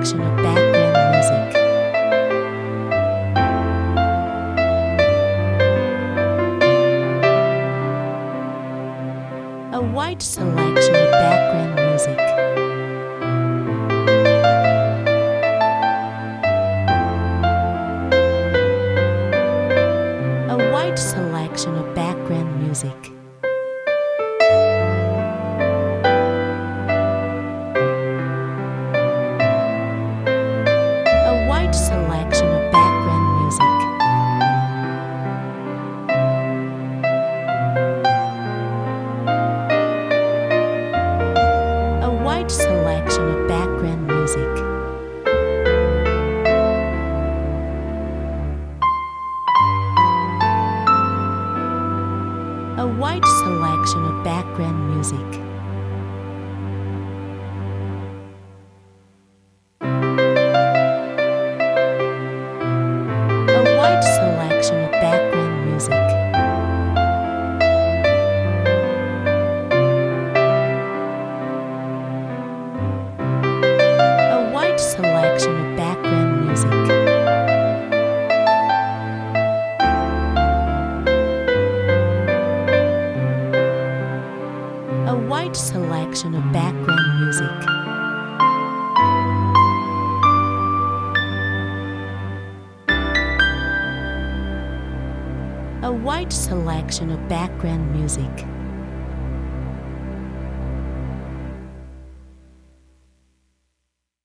selection of background music. A wide selection of background music. A wide selection of background music. A wide selection of background music. A wide selection of background music. A wide selection of background music. A wide selection of background music. A wide selection of background music. A wide selection of background music. A wide selection of background music.